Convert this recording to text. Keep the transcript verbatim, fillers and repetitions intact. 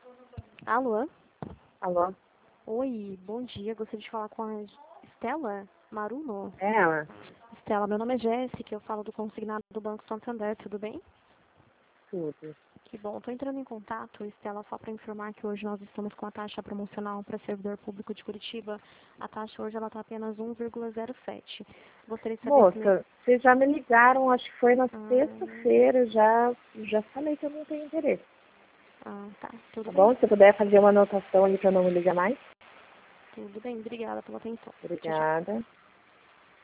Alô? Alô? Oi, bom dia. Gostaria de falar com a Estela Maruno. É ela? Estela, meu nome é Jéssica, eu falo do consignado do Banco Santander, tudo bem? Tudo. Que bom. Estou entrando em contato, Estela, só para informar que hoje nós estamos com a taxa promocional para servidor público de Curitiba. A taxa hoje ela está apenas um vírgula zero sete. Gostaria de saber se... Me... Moça, vocês já me ligaram, acho que foi na Ah, sexta-feira, já, já falei que eu não tenho interesse. ah, tá. Tudo Tá bem? bom? Se você puder fazer uma anotação ali para não me ligar mais. Tudo bem. Obrigada pela atenção. Tchau, tchau. Obrigada.